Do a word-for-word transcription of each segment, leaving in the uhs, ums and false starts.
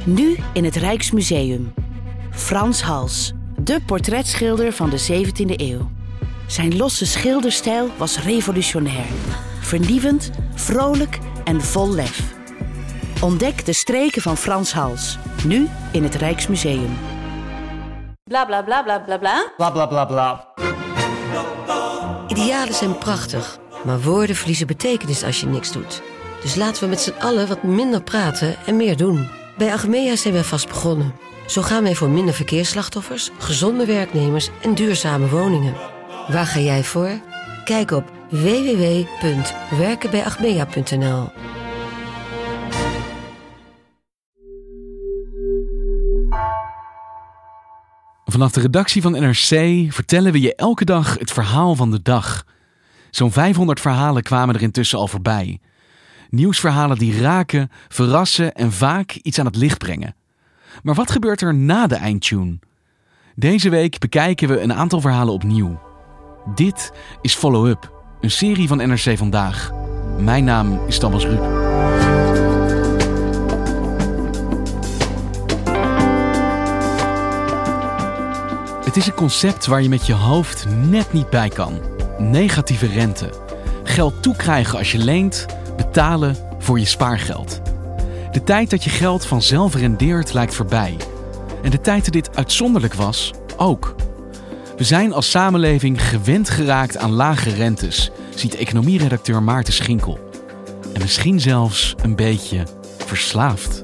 Nu in het Rijksmuseum. Frans Hals, de portretschilder van de zeventiende eeuw. Zijn losse schilderstijl was revolutionair. Vernieuwend, vrolijk en vol lef. Ontdek de streken van Frans Hals. Nu in het Rijksmuseum. Bla bla bla bla bla bla. Bla bla bla bla. Idealen zijn prachtig, maar woorden verliezen betekenis als je niks doet. Dus laten we met z'n allen wat minder praten en meer doen. Bij Achmea zijn we vast begonnen. Zo gaan wij voor minder verkeersslachtoffers, gezonde werknemers en duurzame woningen. Waar ga jij voor? Kijk op w w w punt werken bij achmea punt n l. Vanaf de redactie van N R C vertellen we je elke dag het verhaal van de dag. Zo'n vijfhonderd verhalen kwamen er intussen al voorbij. Nieuwsverhalen die raken, verrassen en vaak iets aan het licht brengen. Maar wat gebeurt er na de eindtune? Deze week bekijken we een aantal verhalen opnieuw. Dit is Follow Up, een serie van N R C Vandaag. Mijn naam is Thomas Ruip. Het is een concept waar je met je hoofd net niet bij kan. Negatieve rente. Geld toekrijgen als je leent, betalen voor je spaargeld. De tijd dat je geld vanzelf rendeert lijkt voorbij. En de tijd dat dit uitzonderlijk was, ook. We zijn als samenleving gewend geraakt aan lage rentes, ziet economieredacteur Maarten Schinkel. En misschien zelfs een beetje verslaafd.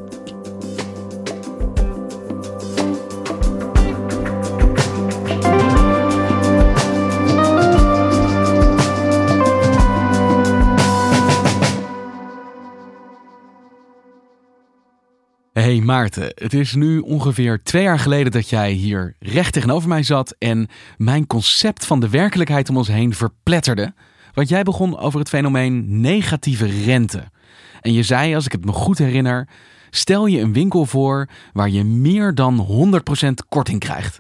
Hey Maarten, het is nu ongeveer twee jaar geleden dat jij hier recht tegenover mij zat en mijn concept van de werkelijkheid om ons heen verpletterde. Want jij begon over het fenomeen negatieve rente. En je zei, als ik het me goed herinner, stel je een winkel voor waar je meer dan honderd procent korting krijgt.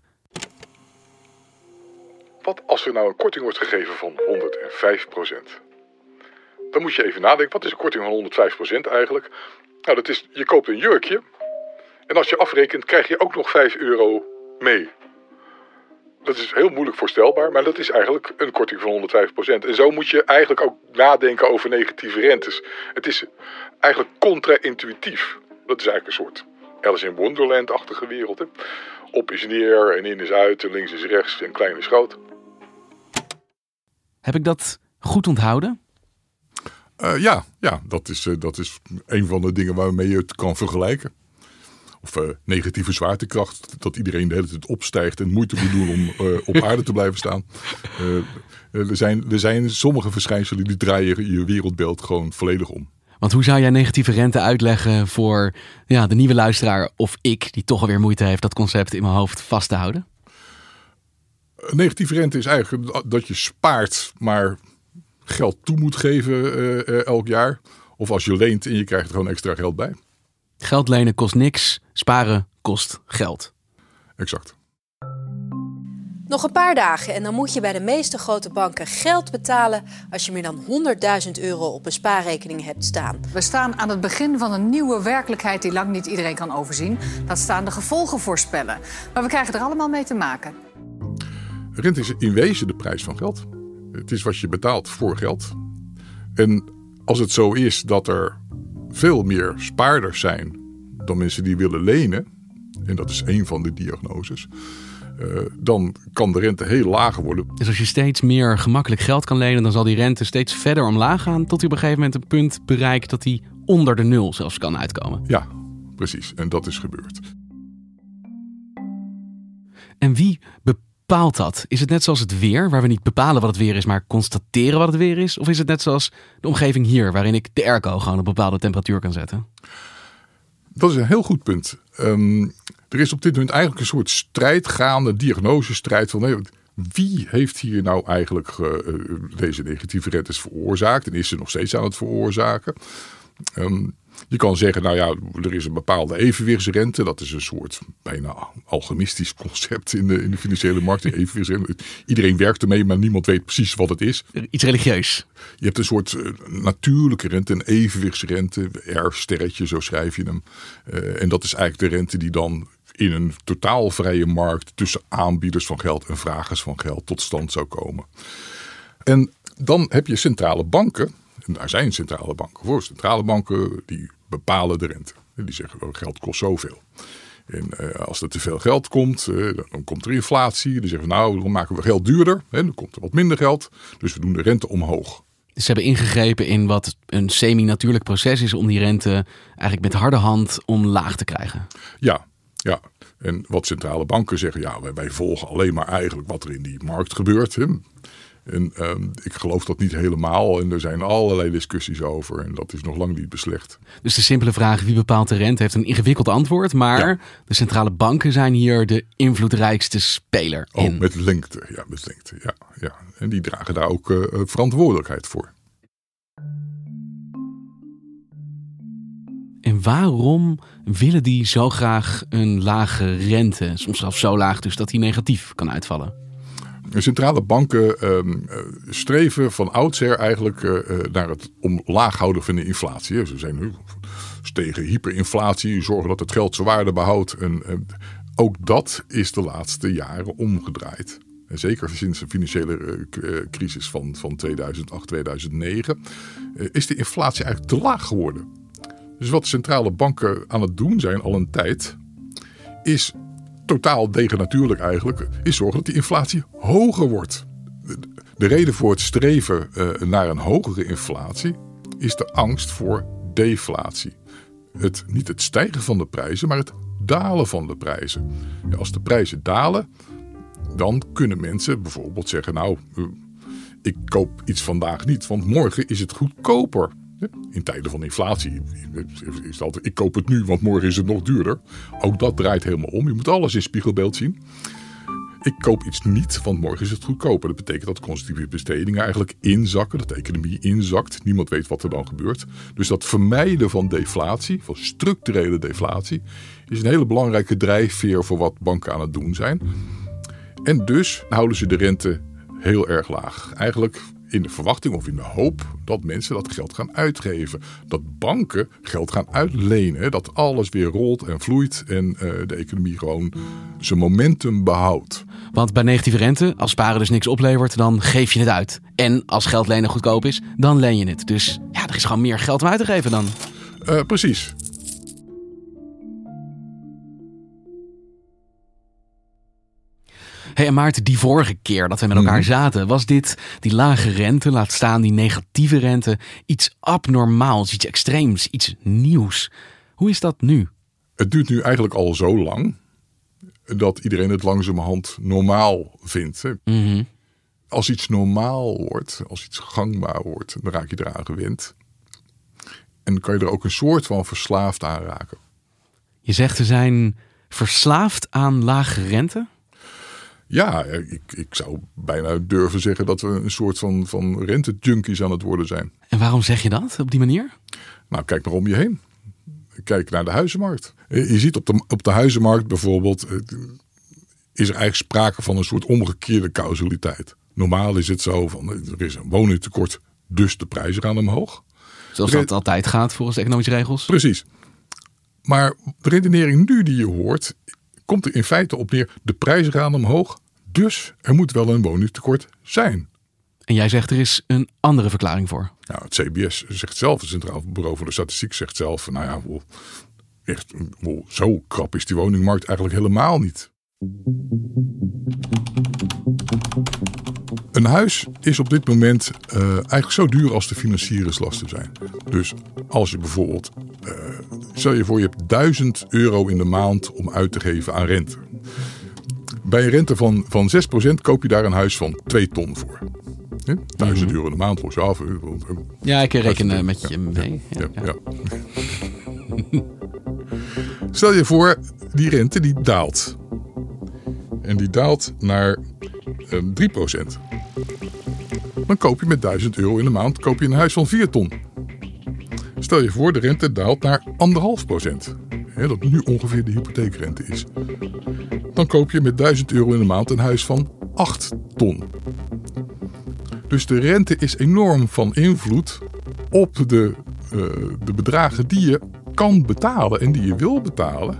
Wat als er nou een korting wordt gegeven van honderdvijf procent? Dan moet je even nadenken, wat is een korting van honderdvijf procent eigenlijk? Nou, dat is, je koopt een jurkje en als je afrekent krijg je ook nog vijf euro mee. Dat is heel moeilijk voorstelbaar, maar dat is eigenlijk een korting van honderdvijf procent. En zo moet je eigenlijk ook nadenken over negatieve rentes. Het is eigenlijk contra-intuïtief. Dat is eigenlijk een soort Alice in Wonderland-achtige wereld. Hè? Op is neer en in is uit en links is rechts en klein is groot. Heb ik dat goed onthouden? Uh, ja, ja dat, is, uh, dat is een van de dingen waarmee je het kan vergelijken. Of uh, negatieve zwaartekracht, dat iedereen de hele tijd opstijgt en moeite moet doen om uh, op aarde te blijven staan. Uh, er, zijn, er zijn sommige verschijnselen die draaien je wereldbeeld gewoon volledig om. Want hoe zou jij negatieve rente uitleggen voor ja, de nieuwe luisteraar of ik, die toch alweer moeite heeft dat concept in mijn hoofd vast te houden? Negatieve rente is eigenlijk dat je spaart, maar geld toe moet geven uh, uh, elk jaar. Of als je leent en je krijgt er gewoon extra geld bij. Geld lenen kost niks, sparen kost geld. Exact. Nog een paar dagen en dan moet je bij de meeste grote banken geld betalen als je meer dan honderdduizend euro op een spaarrekening hebt staan. We staan aan het begin van een nieuwe werkelijkheid die lang niet iedereen kan overzien. Dat staan de gevolgen voorspellen. Maar we krijgen er allemaal mee te maken. Rente is in wezen de prijs van geld. Het is wat je betaalt voor geld. En als het zo is dat er veel meer spaarders zijn dan mensen die willen lenen, en dat is één van de diagnoses, uh, dan kan de rente heel laag worden. Dus als je steeds meer gemakkelijk geld kan lenen, dan zal die rente steeds verder omlaag gaan, tot hij op een gegeven moment een punt bereikt dat hij onder de nul zelfs kan uitkomen. Ja, precies. En dat is gebeurd. En wie bepaalt dat? Is het net zoals het weer, waar we niet bepalen wat het weer is, maar constateren wat het weer is? Of is het net zoals de omgeving hier, waarin ik de airco gewoon op een bepaalde temperatuur kan zetten? Dat is een heel goed punt. Um, er is op dit moment eigenlijk een soort strijd gaande, diagnosestrijd van nee, wie heeft hier nou eigenlijk uh, deze negatieve rentes veroorzaakt en is ze nog steeds aan het veroorzaken? Um, Je kan zeggen, nou ja, er is een bepaalde evenwichtsrente. Dat is een soort bijna alchemistisch concept in de, in de financiële markt. Die evenwichtsrente. Iedereen werkt ermee, maar niemand weet precies wat het is. Iets religieus. Je hebt een soort uh, natuurlijke rente, een evenwichtsrente. R-sterretje, zo schrijf je hem. Uh, en dat is eigenlijk de rente die dan in een totaal vrije markt tussen aanbieders van geld en vragers van geld tot stand zou komen. En dan heb je centrale banken. En daar zijn centrale banken voor. Centrale banken die bepalen de rente. Die zeggen, oh, geld kost zoveel. En uh, als er te veel geld komt, uh, dan komt er inflatie. Dan zeggen we, nou, dan maken we geld duurder. Hè, dan komt er wat minder geld. Dus we doen de rente omhoog. Dus ze hebben ingegrepen in wat een semi-natuurlijk proces is om die rente eigenlijk met harde hand omlaag te krijgen. Ja, ja. En wat centrale banken zeggen, ja, wij, wij volgen alleen maar eigenlijk wat er in die markt gebeurt. Hè. En um, ik geloof dat niet helemaal. En er zijn allerlei discussies over. En dat is nog lang niet beslecht. Dus de simpele vraag wie bepaalt de rente heeft een ingewikkeld antwoord. Maar ja. De centrale banken zijn hier de invloedrijkste speler in. Oh, met lengte. Ja, met lengte. Ja, ja. En die dragen daar ook uh, verantwoordelijkheid voor. En waarom willen die zo graag een lage rente? Soms zelfs zo laag dus dat die negatief kan uitvallen. De centrale banken uh, streven van oudsher eigenlijk uh, naar het omlaag houden van de inflatie. Ze zijn nu tegen hyperinflatie, zorgen dat het geld zijn waarde behoudt. En uh, ook dat is de laatste jaren omgedraaid. En zeker sinds de financiële uh, crisis van, van tweeduizend acht, tweeduizend negen uh, is de inflatie eigenlijk te laag geworden. Dus wat centrale banken aan het doen zijn al een tijd, is totaal tegennatuurlijk eigenlijk, is zorgen dat die inflatie hoger wordt. De reden voor het streven uh, naar een hogere inflatie is de angst voor deflatie. Het, niet het stijgen van de prijzen, maar het dalen van de prijzen. Ja, als de prijzen dalen, dan kunnen mensen bijvoorbeeld zeggen, nou, uh, ik koop iets vandaag niet, want morgen is het goedkoper. In tijden van inflatie is het altijd, ik koop het nu, want morgen is het nog duurder. Ook dat draait helemaal om. Je moet alles in spiegelbeeld zien. Ik koop iets niet, want morgen is het goedkoper. Dat betekent dat consumptieve bestedingen eigenlijk inzakken, dat de economie inzakt. Niemand weet wat er dan gebeurt. Dus dat vermijden van deflatie, van structurele deflatie, is een hele belangrijke drijfveer voor wat banken aan het doen zijn. En dus houden ze de rente heel erg laag. Eigenlijk in de verwachting of in de hoop dat mensen dat geld gaan uitgeven. Dat banken geld gaan uitlenen. Dat alles weer rolt en vloeit en uh, de economie gewoon zijn momentum behoudt. Want bij negatieve rente, als sparen dus niks oplevert, dan geef je het uit. En als geld lenen goedkoop is, dan leen je het. Dus ja, er is gewoon meer geld om uit te geven dan. Uh, precies. Hey, en Maarten, die vorige keer dat we met elkaar mm-hmm. zaten, was dit, die lage rente, laat staan die negatieve rente, iets abnormaals, iets extreems, iets nieuws. Hoe is dat nu? Het duurt nu eigenlijk al zo lang dat iedereen het langzamerhand normaal vindt. Hè? Mm-hmm. Als iets normaal wordt, als iets gangbaar wordt, dan raak je eraan gewend. En dan kan je er ook een soort van verslaafd aan raken. Je zegt we zijn verslaafd aan lage rente? Ja, ik, ik zou bijna durven zeggen dat we een soort van, van rente-junkies aan het worden zijn. En waarom zeg je dat op die manier? Nou, kijk maar om je heen. Kijk naar de huizenmarkt. Je ziet op de, op de huizenmarkt bijvoorbeeld, is er eigenlijk sprake van een soort omgekeerde causaliteit. Normaal is het zo van, er is een woningtekort, dus de prijzen gaan omhoog. Zoals dat altijd gaat volgens de economische regels? Precies. Maar de redenering nu die je hoort, komt er in feite op neer, de prijzen gaan omhoog, dus er moet wel een woningtekort zijn. En jij zegt er is een andere verklaring voor. Nou, het C B S zegt zelf, het Centraal Bureau voor de Statistiek zegt zelf, nou ja, wel, echt, wel, zo krap is die woningmarkt eigenlijk helemaal niet. Een huis is op dit moment uh, eigenlijk zo duur als de financieringslasten zijn. Dus als je bijvoorbeeld, uh, stel je voor je hebt duizend euro in de maand om uit te geven aan rente. Bij een rente van, van zes procent koop je daar een huis van twee ton voor. Ja? duizend euro in de maand los je af. Ja, ik reken uh, met je mee. Ja, ja, ja. Ja. Stel je voor, die rente die daalt. En die daalt naar uh, drie procent. Dan koop je met duizend euro in de maand koop je een huis van vier ton. Stel je voor, de rente daalt naar anderhalf procent. Hè, dat nu ongeveer de hypotheekrente is. Dan koop je met duizend euro in de maand een huis van acht ton. Dus de rente is enorm van invloed op de, uh, de bedragen die je kan betalen en die je wil betalen.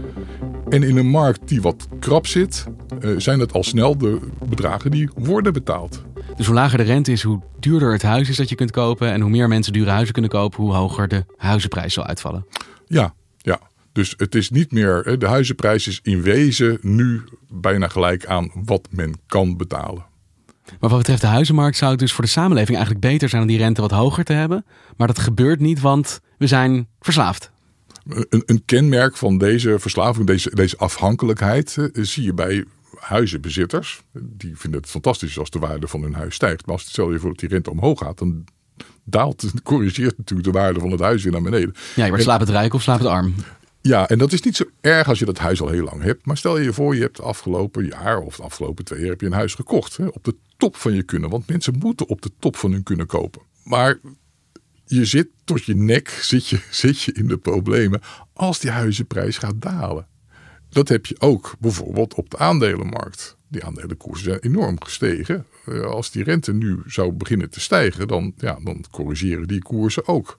En in een markt die wat krap zit, uh, zijn het al snel de bedragen die worden betaald. Dus hoe lager de rente is, hoe duurder het huis is dat je kunt kopen. En hoe meer mensen dure huizen kunnen kopen, hoe hoger de huizenprijs zal uitvallen. Ja, ja. Dus het is niet meer, de huizenprijs is in wezen nu bijna gelijk aan wat men kan betalen. Maar wat betreft de huizenmarkt zou het dus voor de samenleving eigenlijk beter zijn om die rente wat hoger te hebben. Maar dat gebeurt niet, want we zijn verslaafd. Een, een kenmerk van deze verslaving, deze, deze afhankelijkheid, uh, zie je bij huizenbezitters. Die vinden het fantastisch als de waarde van hun huis stijgt. Maar als stel je voor dat die rente omhoog gaat, dan daalt, corrigeert natuurlijk de waarde van het huis weer naar beneden. Ja, je wordt slaap het rijk of slaap het arm. Ja, en dat is niet zo erg als je dat huis al heel lang hebt. Maar stel je voor, je hebt afgelopen jaar of de afgelopen twee jaar heb je een huis gekocht. Hè, op de top van je kunnen. Want mensen moeten op de top van hun kunnen kopen. Maar je zit tot je nek, zit je, zit je in de problemen als die huizenprijs gaat dalen. Dat heb je ook bijvoorbeeld op de aandelenmarkt. Die aandelenkoersen zijn enorm gestegen. Als die rente nu zou beginnen te stijgen, dan, ja, dan corrigeren die koersen ook.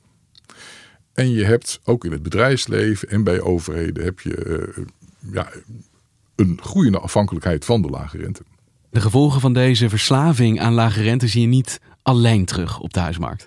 En je hebt ook in het bedrijfsleven en bij overheden heb je uh, ja, een groeiende afhankelijkheid van de lage rente. De gevolgen van deze verslaving aan lage rente zie je niet alleen terug op de huismarkt.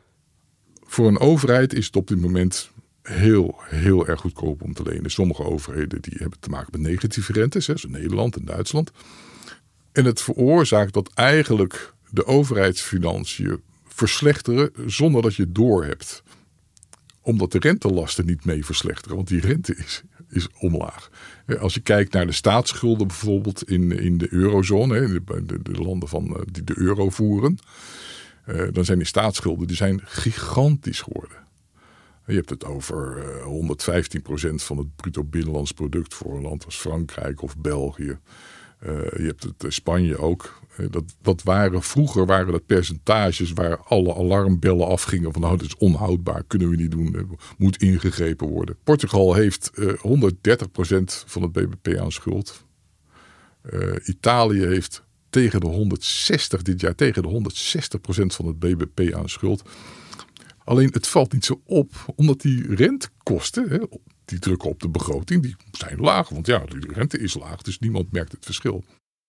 Voor een overheid is het op dit moment heel, heel erg goedkoop om te lenen. Sommige overheden die hebben te maken met negatieve rentes, zoals Nederland en Duitsland. En het veroorzaakt dat eigenlijk de overheidsfinanciën verslechteren zonder dat je het doorhebt. Omdat de rentelasten niet mee verslechteren, want die rente is, is omlaag. Als je kijkt naar de staatsschulden bijvoorbeeld in, in de eurozone, de, de landen van, die de euro voeren, dan zijn die staatsschulden die zijn gigantisch geworden. Je hebt het over honderdvijftien procent van het bruto binnenlands product voor een land als Frankrijk of België. Uh, je hebt het uh, Spanje ook. Uh, dat, dat waren, vroeger waren dat percentages waar alle alarmbellen afgingen van nou, dat is onhoudbaar, kunnen we niet doen, uh, moet ingegrepen worden. Portugal heeft uh, honderddertig procent van het B B P aan schuld. Uh, Italië heeft tegen de honderdzestig dit jaar, tegen de honderdzestig procent van het B B P aan schuld. Alleen het valt niet zo op, omdat die rentekosten, hè, die drukken op de begroting, die zijn laag. Want ja, de rente is laag, dus niemand merkt het verschil.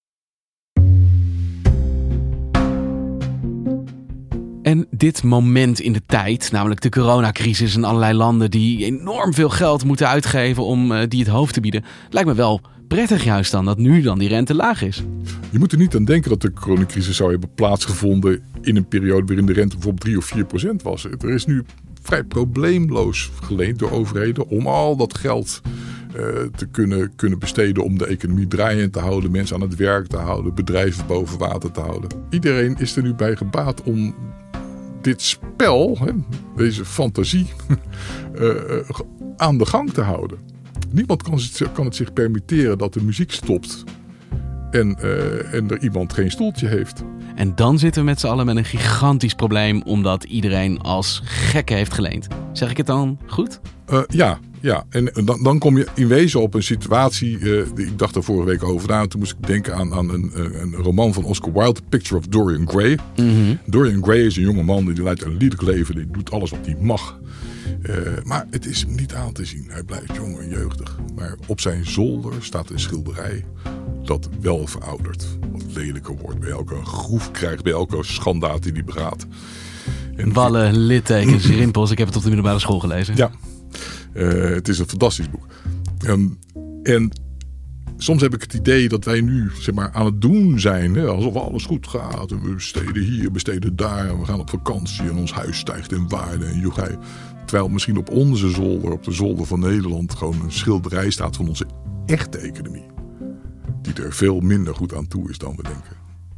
En dit moment in de tijd, namelijk de coronacrisis en allerlei landen die enorm veel geld moeten uitgeven om uh, die het hoofd te bieden, lijkt me wel prettig juist dan dat nu dan die rente laag is. Je moet er niet aan denken dat de coronacrisis zou hebben plaatsgevonden in een periode waarin de rente bijvoorbeeld drie of vier procent was. Er is nu vrij probleemloos geleend door overheden om al dat geld uh, te kunnen, kunnen besteden om de economie draaiend te houden, mensen aan het werk te houden, bedrijven boven water te houden. Iedereen is er nu bij gebaat om dit spel, hè, deze fantasie, uh, aan de gang te houden. Niemand kan, kan het zich permitteren dat de muziek stopt en, uh, en er iemand geen stoeltje heeft. En dan zitten we met z'n allen met een gigantisch probleem omdat iedereen als gekke heeft geleend. Zeg ik het dan goed? Uh, ja, ja. En dan, dan kom je in wezen op een situatie, uh, die, ik dacht er vorige week over na. Toen moest ik denken aan, aan een, een roman van Oscar Wilde, The Picture of Dorian Gray. Mm-hmm. Dorian Gray is een jonge man die leidt een liederlijk leven, die doet alles wat hij mag. Uh, maar het is hem niet aan te zien. Hij blijft jong en jeugdig. Maar op zijn zolder staat een schilderij dat wel veroudert. Wat lelijker wordt. Bij elke groef krijgt, bij elke schandaad die hij begaat. En Wallen, littekens, rimpels. Ik heb het op de middelbare school gelezen. Ja, uh, het is een fantastisch boek. Um, en soms heb ik het idee dat wij nu zeg maar, aan het doen zijn. Hè, alsof alles goed gaat. En we besteden hier, besteden daar. En we gaan op vakantie en ons huis stijgt in waarde. En jochij. Terwijl misschien op onze zolder, op de zolder van Nederland, gewoon een schilderij staat van onze echte economie. Die er veel minder goed aan toe is dan we denken.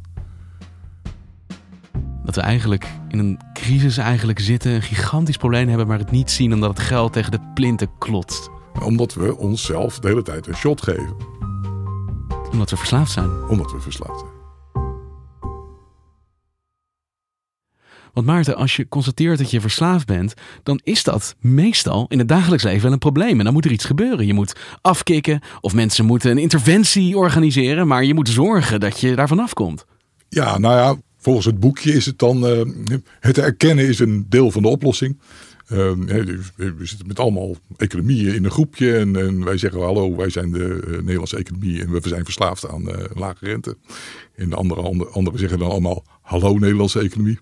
Dat we eigenlijk in een crisis eigenlijk zitten, een gigantisch probleem hebben, maar het niet zien omdat het geld tegen de plinten klotst. Omdat we onszelf de hele tijd een shot geven. Omdat we verslaafd zijn. Omdat we verslaafd zijn. Want Maarten, als je constateert dat je verslaafd bent, dan is dat meestal in het dagelijks leven wel een probleem. En dan moet er iets gebeuren. Je moet afkicken of mensen moeten een interventie organiseren, maar je moet zorgen dat je daarvan afkomt. Ja, nou ja, volgens het boekje is het dan, uh, het erkennen is een deel van de oplossing. Uh, we zitten met allemaal economieën in een groepje en, en wij zeggen hallo, wij zijn de uh, Nederlandse economie en we zijn verslaafd aan uh, lage rente. En de andere, andere, anderen zeggen dan allemaal hallo Nederlandse economie.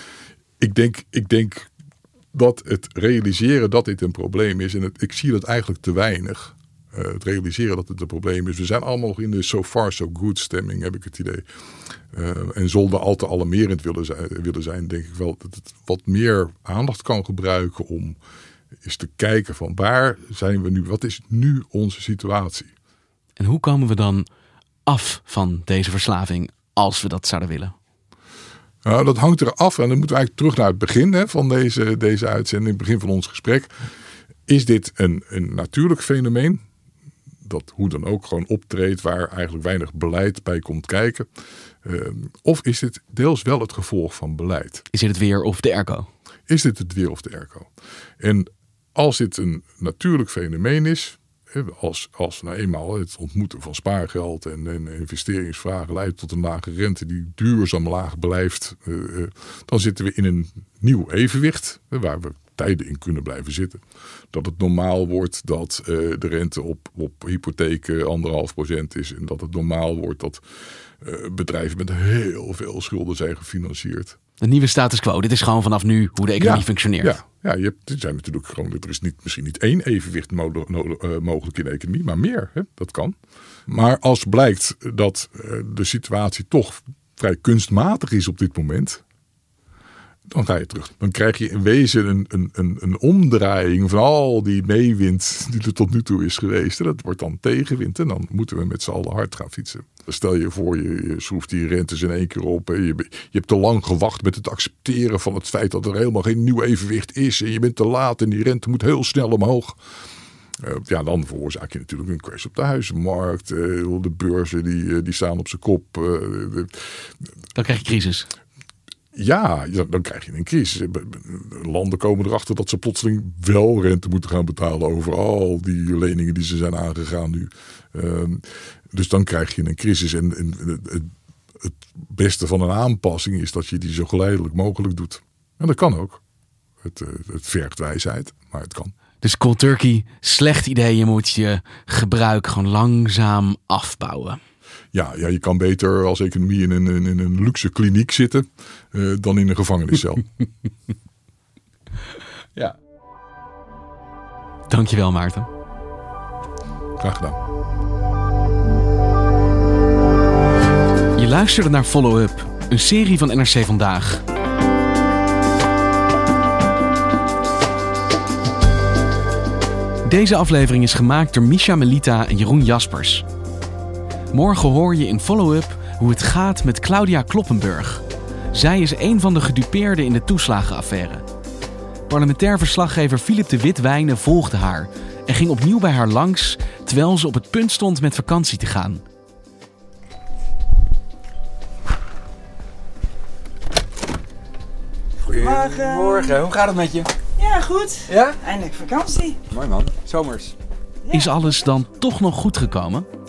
Ik denk, ik denk dat het realiseren dat dit een probleem is, en het, ik zie dat eigenlijk te weinig. Uh, het realiseren dat het een probleem is. We zijn allemaal nog in de so far so good stemming, heb ik het idee. Uh, en zonder al te alarmerend willen zijn, willen zijn, denk ik wel dat het wat meer aandacht kan gebruiken om eens te kijken van waar zijn we nu, wat is nu onze situatie? En hoe komen we dan af van deze verslaving als we dat zouden willen? Nou, dat hangt er af en dan moeten we eigenlijk terug naar het begin hè, van deze, deze uitzending, het begin van ons gesprek. Is dit een, een natuurlijk fenomeen? Dat hoe dan ook gewoon optreedt waar eigenlijk weinig beleid bij komt kijken. Uh, of is dit deels wel het gevolg van beleid? Is dit het weer of de airco? Is dit het weer of de airco? En als dit een natuurlijk fenomeen is, als, als nou eenmaal het ontmoeten van spaargeld en, en investeringsvragen leidt tot een lage rente die duurzaam laag blijft, uh, dan zitten we in een nieuw evenwicht waar we tijden in kunnen blijven zitten. Dat het normaal wordt dat uh, de rente op, op hypotheken anderhalf procent is. En dat het normaal wordt dat uh, bedrijven met heel veel schulden zijn gefinancierd. De nieuwe status quo. Dit is gewoon vanaf nu hoe de economie ja, functioneert. Ja, ja je hebt, er zijn natuurlijk gewoon, er is niet, misschien niet één evenwicht mo- no, uh, mogelijk in de economie, maar meer. Hè? Dat kan. Maar als blijkt dat uh, de situatie toch vrij kunstmatig is op dit moment, dan ga je terug. Dan krijg je in wezen een, een, een, een omdraaiing van al die meewind die er tot nu toe is geweest. En dat wordt dan tegenwind en dan moeten we met z'n allen hard gaan fietsen. Stel je voor, je, je schroeft die rentes in één keer op. Je, je hebt te lang gewacht met het accepteren van het feit dat er helemaal geen nieuw evenwicht is. En je bent te laat en die rente moet heel snel omhoog. Uh, ja, dan veroorzaak je natuurlijk een crash op de huizenmarkt. Uh, de beurzen die, die staan op zijn kop. Uh, de, dan krijg je crisis. Ja, dan krijg je een crisis. Landen komen erachter dat ze plotseling wel rente moeten gaan betalen over al die leningen die ze zijn aangegaan nu. Uh, dus dan krijg je een crisis. En, en het, het beste van een aanpassing is dat je die zo geleidelijk mogelijk doet. En dat kan ook. Het, het vergt wijsheid, maar het kan. Dus cold turkey, slecht idee. Je moet je gebruik gewoon langzaam afbouwen. Ja, ja, je kan beter als economie in een, in een luxe kliniek zitten uh, dan in een gevangeniscel. Ja. Dankjewel, Maarten. Graag gedaan. Je luisterde naar Follow Up, een serie van N R C Vandaag. Deze aflevering is gemaakt door Misha Melita en Jeroen Jaspers. Morgen hoor je in Follow Up hoe het gaat met Claudia Kloppenburg. Zij is een van de gedupeerden in de toeslagenaffaire. Parlementair verslaggever Philip de Witwijnen volgde haar en ging opnieuw bij haar langs terwijl ze op het punt stond met vakantie te gaan. Goedemorgen. Goedemorgen. Hoe gaat het met je? Ja, goed. Ja? Eindelijk vakantie. Mooi man. Zomers. Is alles dan toch nog goed gekomen?